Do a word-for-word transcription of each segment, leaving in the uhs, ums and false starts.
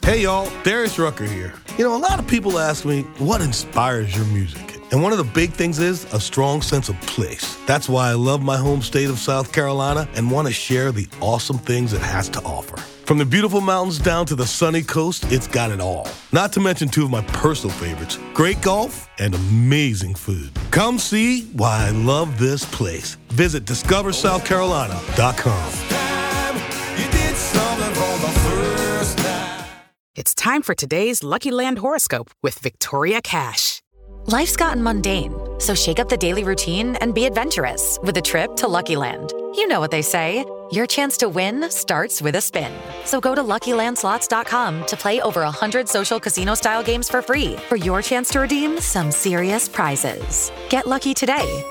Hey y'all, Darius Rucker here. You know, a lot of people ask me, what inspires your music? And one of the big things is a strong sense of place. That's why I love my home state of South Carolina and want to share the awesome things it has to offer. From the beautiful mountains down to the sunny coast, it's got it all. Not to mention two of my personal favorites, great golf and amazing food. Come see why I love this place. Visit discover south carolina dot com. It's time for today's Lucky Land horoscope with Victoria Cash. Life's gotten mundane, so shake up the daily routine and be adventurous with a trip to Lucky Land. You know what they say, your chance to win starts with a spin. So go to lucky land slots dot com to play over one hundred social casino-style games for free for your chance to redeem some serious prizes. Get lucky today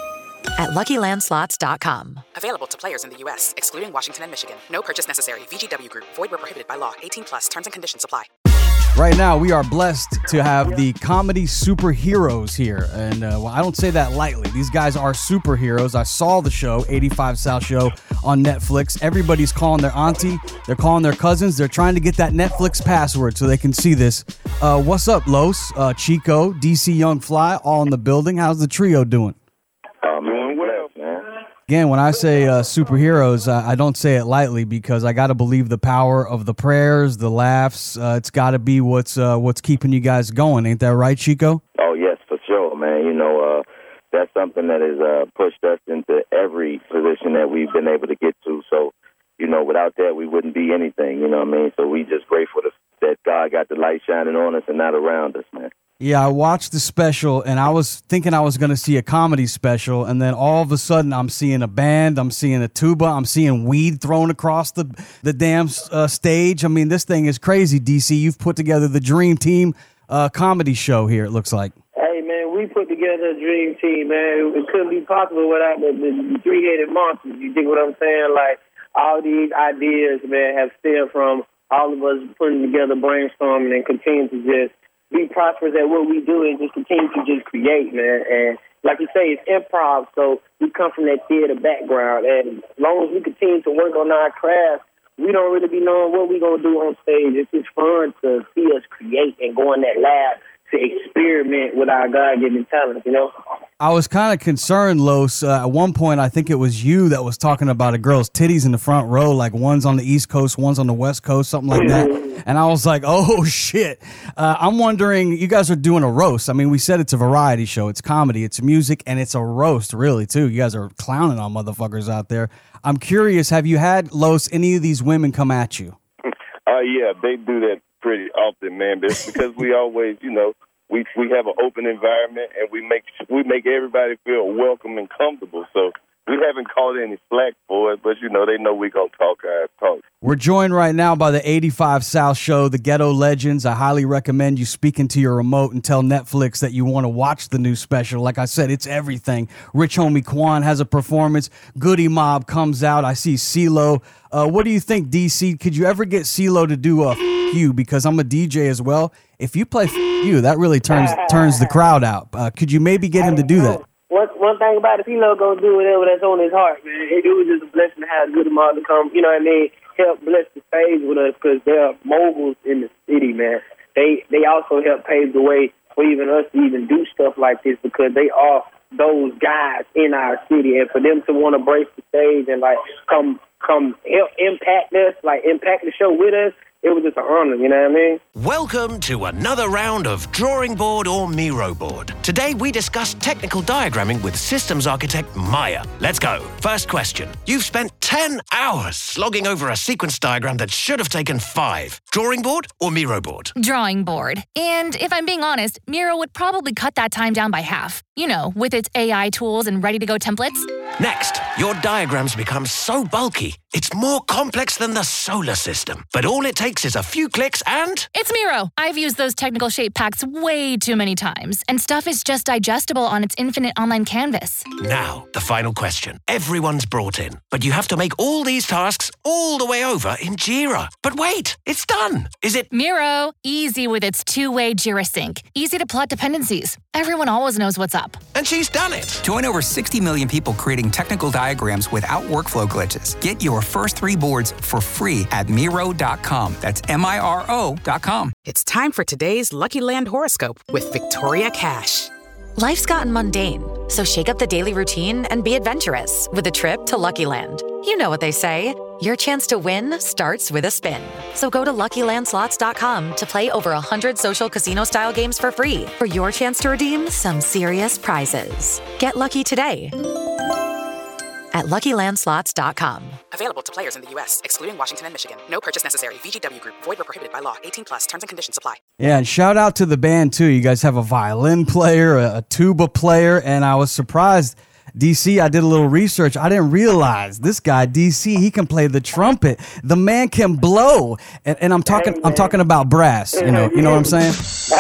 at lucky land slots dot com. Available to players in the U S, excluding Washington and Michigan. No purchase necessary. V G W Group. Void where prohibited by law. eighteen plus. Terms and conditions apply. Right now, we are blessed to have the comedy superheroes here. And uh, well, I don't say that lightly. These guys are superheroes. I saw the show, eighty-five South Show on Netflix. Everybody's calling their auntie. They're calling their cousins. They're trying to get that Netflix password so they can see this. Uh, what's up, Los, uh, Chico, D C Young Fly, all in the building. How's the trio doing? I'm doing well, man. Again, when I say uh, superheroes, uh, I don't say it lightly because I got to believe the power of the prayers, the laughs. Uh, it's got to be what's uh, what's keeping you guys going. Ain't that right, Chico? Oh, yes, for sure, man. You know, uh, that's something that has uh, pushed us into every position that we've been able to get to. So, you know, without that, we wouldn't be anything, you know what I mean? So we just grateful to, that God got the light shining on us and not around us, man. Yeah, I watched the special, and I was thinking I was going to see a comedy special, and then all of a sudden I'm seeing a band, I'm seeing a tuba, I'm seeing weed thrown across the, the damn uh, stage. I mean, this thing is crazy, D C. You've put together the Dream Team uh, comedy show here, it looks like. Hey, man, we put together a dream team, man. It couldn't be possible without the, the three-headed monsters. You dig what I'm saying? Like, all these ideas, man, have stemmed from all of us putting together, brainstorming, and continue to just be prosperous at what we do and just continue to just create, man. And like you say, it's improv, so we come from that theater background. And as long as we continue to work on our craft, we don't really be knowing what we're going to do on stage. It's just fun to see us create and go in that lab to experiment with our God-given talent, you know? I was kind of concerned, Los. Uh, at one point, I think it was you that was talking about a girl's titties in the front row, like one's on the East Coast, one's on the West Coast, something like that. And I was like, oh, shit. Uh, I'm wondering, you guys are doing a roast. I mean, we said it's a variety show. It's comedy, it's music, and it's a roast, really, too. You guys are clowning on motherfuckers out there. I'm curious, have you had, Los, any of these women come at you? Uh, yeah, they do that pretty often, man. But it's because we always, you know, we we have an open environment and we make we make everybody feel welcome and comfortable. So we haven't caught any slack for it, but you know they know we gonna talk our talk. We're joined right now by the eighty-five South Show, the Ghetto Legends. I highly recommend you speak into your remote and tell Netflix that you want to watch the new special. Like I said, it's everything. Rich Homie Quan has a performance. Goody Mob comes out. I see CeeLo. Uh, what do you think, D C? Could you ever get CeeLo to do a F you? Because I'm a D J as well. If you play F you, that really turns turns the crowd out. Uh, could you maybe get him to do that? One, one thing about it, CeeLo gonna do whatever that's on his heart, man. It, it was just a blessing to have Goody Mob to come, you know what I mean, help bless the stage with us because they're moguls in the city, man. They they also help pave the way for even us to even do stuff like this because they are those guys in our city. And for them to want to brace the stage and, like, come come help impact us, like, impact the show with us, it was just an honor, you know what I mean? Welcome to another round of Drawing Board or Miro Board. Today we discuss technical diagramming with systems architect Maya. Let's go. First question. You've spent ten hours slogging over a sequence diagram that should have taken five. Drawing board or Miro board? Drawing board. And if I'm being honest, Miro would probably cut that time down by half. You know, with its A I tools and ready-to-go templates. Next, your diagrams become so bulky, it's more complex than the solar system. But all it takes is a few clicks and... It's Miro. I've used those technical shape packs way too many times, and stuff is just digestible on its infinite online canvas. Now, the final question. Everyone's brought in, but you have to make all these tasks all the way over in Jira. But wait, it's done. Is it... Miro. Easy with its two-way Jira sync. Easy to plot dependencies. Everyone always knows what's up. And she's done it. Join over sixty million people creating technical diagrams without workflow glitches. Get your first three boards for free at Miro dot com. That's M I R O dot com. It's time for today's Lucky Land horoscope with Victoria Cash. Life's gotten mundane, so shake up the daily routine and be adventurous with a trip to Lucky Land. You know what they say. Your chance to win starts with a spin. So go to Lucky Land Slots dot com to play over one hundred social casino-style games for free for your chance to redeem some serious prizes. Get lucky today at Lucky Land Slots dot com. Available to players in the U S, excluding Washington and Michigan. No purchase necessary. V G W Group. Void where prohibited by law. eighteen plus. Terms and conditions apply. Yeah, and shout out to the band, too. You guys have a violin player, a, a tuba player, and I was surprised. D C, I did a little research. I didn't realize this guy, D C, he can play the trumpet. The man can blow. And, and I'm talking I'm talking about brass, you know, you know what I'm saying?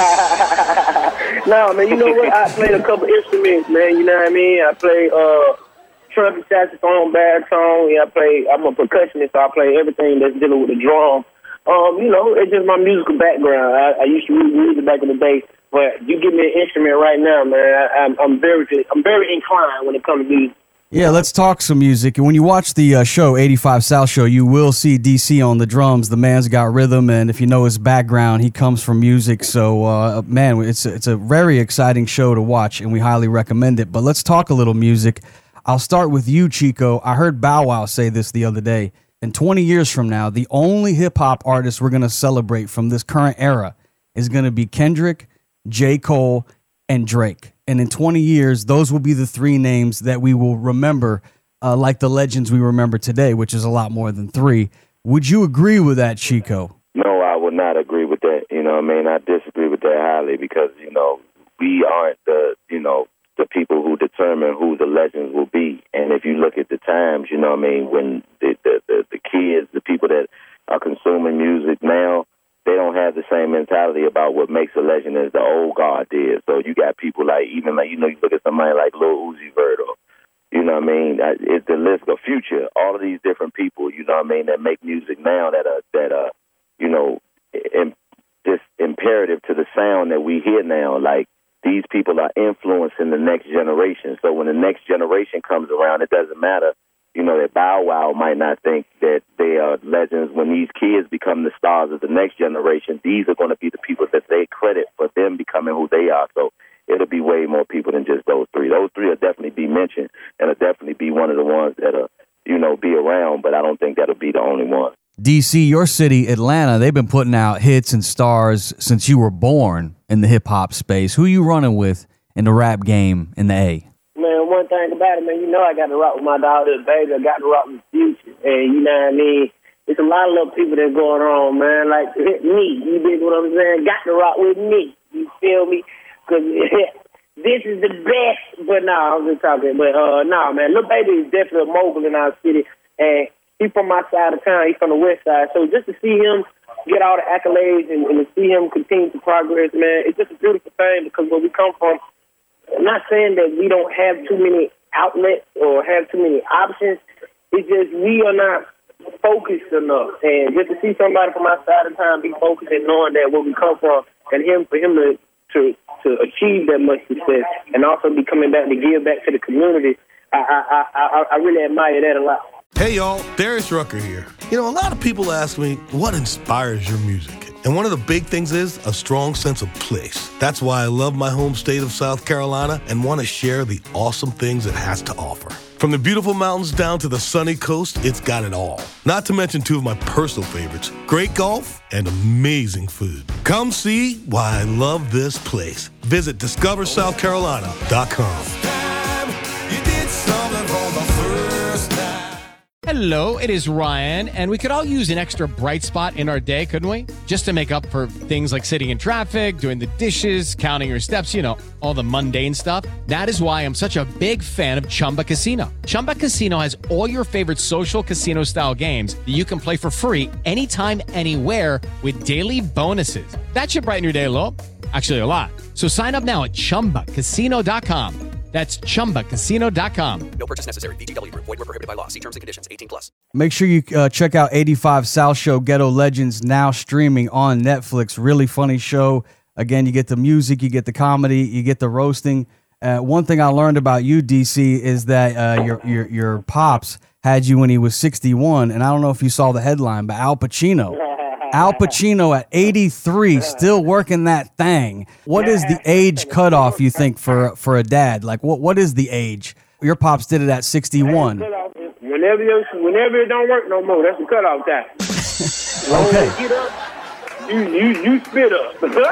No, man, you know what? I played a couple instruments, man, you know what I mean? I play uh trumpet, saxophone, baritone. Yeah, I play I'm a percussionist, so I play everything that's dealing with the drum. Um, you know, it's just my musical background. I, I used to read music back in the day. But you give me an instrument right now, man. I, I'm, I'm very, I'm very inclined when it comes to music. Yeah, let's talk some music. And when you watch the uh, show, eighty-five South Show, you will see D C on the drums. The man's got rhythm, and if you know his background, he comes from music. So, uh, man, it's it's a very exciting show to watch, and we highly recommend it. But let's talk a little music. I'll start with you, Chico. I heard Bow Wow say this the other day. In twenty years from now, the only hip-hop artist we're going to celebrate from this current era is going to be Kendrick, J. Cole, and Drake. And in twenty years, those will be the three names that we will remember, uh, like the legends we remember today, which is a lot more than three. Would you agree with that, Chico? No, I would not agree with that. You know what I mean? I disagree with that highly because, you know, we aren't the, you know, the people who determine who the legends will be. And if you look at the times, you know what I mean, when the, the, the, the kids, the people that are consuming music now, they don't have the same mentality about what makes a legend as the old guard did. So you got people like, even like, you know, you look at somebody like Lil Uzi Vert or, you know what I mean, it's the list of Future, all of these different people, you know what I mean, that make music now that are, that are, you know, in, just imperative to the sound that we hear now. Like, these people are influencing the next generation. So when the next generation comes around, it doesn't matter. You know, that Bow Wow might not think that they are legends. When these kids become the stars of the next generation, these are going to be the people that they credit for them becoming who they are. So it'll be way more people than just those three. Those three will definitely be mentioned, and will definitely be one of the ones that'll, you know, be around, but I don't think that'll be the only one. D C, your city, Atlanta, they've been putting out hits and stars since you were born in the hip-hop space. Who you running with in the rap game in the A? Man, one thing about it, man, you know I got to rock with my daughter, baby. I got to rock with Future. And you know what I mean? It's a lot of little people that's going on, man. Like me. You dig what I'm saying? Got to rock with me. You feel me? Because this is the best. But no, nah, I'm just talking. But uh, no, nah, man. Lil Baby is definitely a mogul in our city. And he's from my side of town. He's from the west side. So just to see him get all the accolades and, and to see him continue to progress, man, it's just a beautiful thing because where we come from, I'm not saying that we don't have too many outlets or have too many options. It's just we are not focused enough. And just to see somebody from our side of town be focused and knowing that where we come from, and him for him to, to, to achieve that much success and also be coming back to give back to the community, I, I, I, I really admire that a lot. Hey, y'all, Darius Rucker here. You know, a lot of people ask me, what inspires your music? And one of the big things is a strong sense of place. That's why I love my home state of South Carolina and want to share the awesome things it has to offer. From the beautiful mountains down to the sunny coast, it's got it all. Not to mention two of my personal favorites, great golf and amazing food. Come see why I love this place. Visit discover south carolina dot com. Hello, it is Ryan, and we could all use an extra bright spot in our day, couldn't we? Just to make up for things like sitting in traffic, doing the dishes, counting your steps, you know, all the mundane stuff. That is why I'm such a big fan of Chumba Casino. Chumba Casino has all your favorite social casino-style games that you can play for free anytime, anywhere with daily bonuses. That should brighten your day a little. Actually, a lot. So sign up now at chumba casino dot com. That's chumba casino dot com. No purchase necessary. V G W Group. Void where prohibited by law. See terms and conditions. eighteen plus. Make sure you uh, check out eighty-five South Show Ghetto Legends, now streaming on Netflix. Really funny show. Again, you get the music, you get the comedy, you get the roasting. Uh, one thing I learned about you, D C, is that uh, your your your pops had you when he was sixty-one, and I don't know if you saw the headline, but Al Pacino Al Pacino at eighty-three, still working that thing. What is the age cutoff, you think, for for a dad? Like, what what is the age? Your pops did it at sixty-one. Whenever you, whenever it don't work no more, that's the cutoff time. Okay. Get up, you, you, you spit up.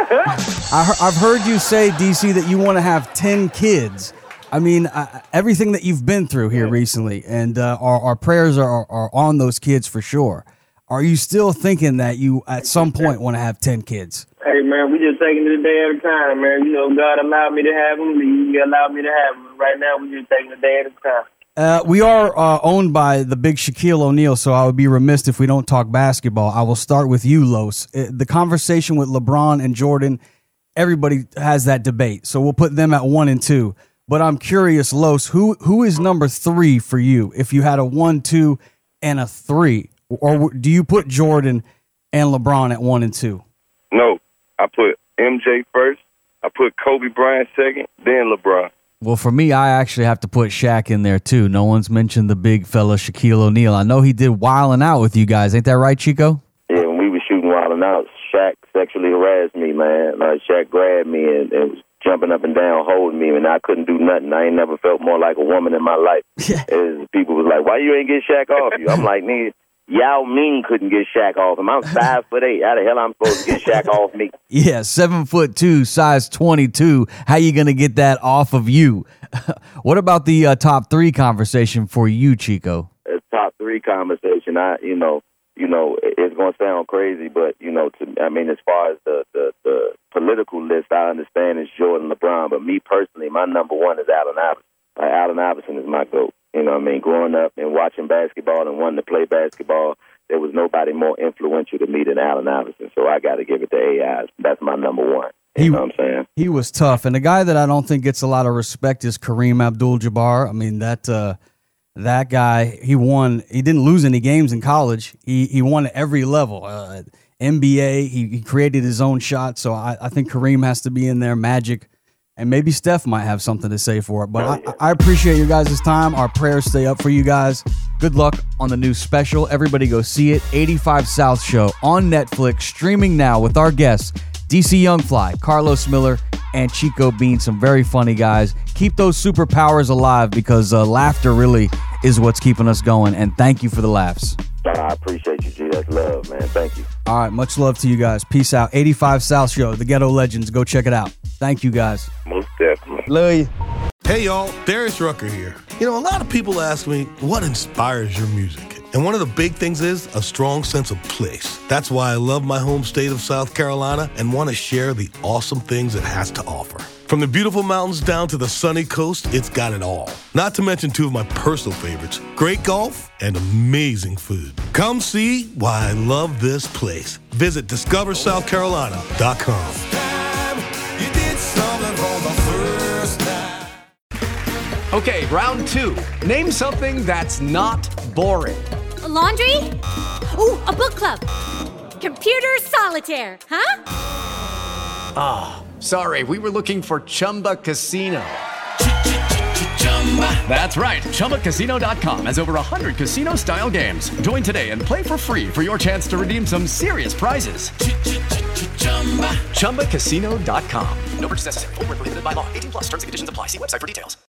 I, I've heard you say, D C, that you want to have ten kids. I mean, uh, everything that you've been through here recently, and uh, our, our prayers are, are on those kids for sure. Are you still thinking that you, at some point, want to have ten kids? Hey, man, we just taking it a day at a time, man. You know, God allowed me to have them. He allowed me to have them. Right now, we just taking it a day at a time. Uh, we are uh, owned by the big Shaquille O'Neal, so I would be remiss if we don't talk basketball. I will start with you, Los. Uh, the conversation with LeBron and Jordan, everybody has that debate, so we'll put them at one and two. But I'm curious, Los, who who is number three for you if you had a one, two, and a three? Or do you put Jordan and LeBron at one and two? No, I put M J first. I put Kobe Bryant second, then LeBron. Well, for me, I actually have to put Shaq in there, too. No one's mentioned the big fella Shaquille O'Neal. I know he did Wildin' Out with you guys. Ain't that right, Chico? Yeah, when we were shooting Wildin' Out, Shaq sexually harassed me, man. Like, Shaq grabbed me and, and was jumping up and down, holding me, and I couldn't do nothing. I ain't never felt more like a woman in my life. As people was like, why you ain't get Shaq off you? I'm like, nigga, Yao Ming couldn't get Shaq off him. I'm five foot eight. How the hell I'm supposed to get Shaq off me? Yeah, seven foot two, size twenty-two. How you gonna get that off of you? What about the uh, top three conversation for you, Chico? A top three conversation. I, you know, you know, it's gonna sound crazy, but you know, to, I mean, as far as the, the the political list, I understand it's Jordan, LeBron, but me personally, my number one is Allen Iverson. Like, Allen Iverson is my GOAT. You know what I mean? Growing up and watching basketball and wanting to play basketball, there was nobody more influential to me than Allen Iverson. So I got to give it to A I. That's my number one. You he, know what I'm saying? He was tough. And the guy that I don't think gets a lot of respect is Kareem Abdul-Jabbar. I mean, that uh, that guy, he won. He didn't lose any games in college. He he won at every level. Uh, N B A, he, he created his own shot. So I, I think Kareem has to be in there. Magic. And maybe Steph might have something to say for it. But I, I appreciate you guys' time. Our prayers stay up for you guys. Good luck on the new special. Everybody go see it. eighty-five South Show on Netflix, streaming now with our guests, D C Youngfly, Carlos Miller, and Chico Bean. Some very funny guys. Keep those superpowers alive because uh, laughter really is what's keeping us going. And thank you for the laughs. I appreciate you, G. That's love, man. Thank you. All right. Much love to you guys. Peace out. eighty-five South Show, the Ghetto Legends. Go check it out. Thank you, guys. Most definitely. Love you. Hey, y'all. Darius Rucker here. You know, a lot of people ask me, what inspires your music? And one of the big things is a strong sense of place. That's why I love my home state of South Carolina and want to share the awesome things it has to offer. From the beautiful mountains down to the sunny coast, it's got it all. Not to mention two of my personal favorites, great golf and amazing food. Come see why I love this place. Visit discover south carolina dot com. Okay, round two. Name something that's not boring. A laundry? Ooh, a book club. Computer solitaire, huh? Ah, oh, sorry, we were looking for Chumba Casino. That's right, Chumba Casino dot com has over one hundred casino-style games. Join today and play for free for your chance to redeem some serious prizes. Chumba Casino dot com. No purchase necessary. Void where prohibited by law. eighteen plus terms and conditions apply. See website for details.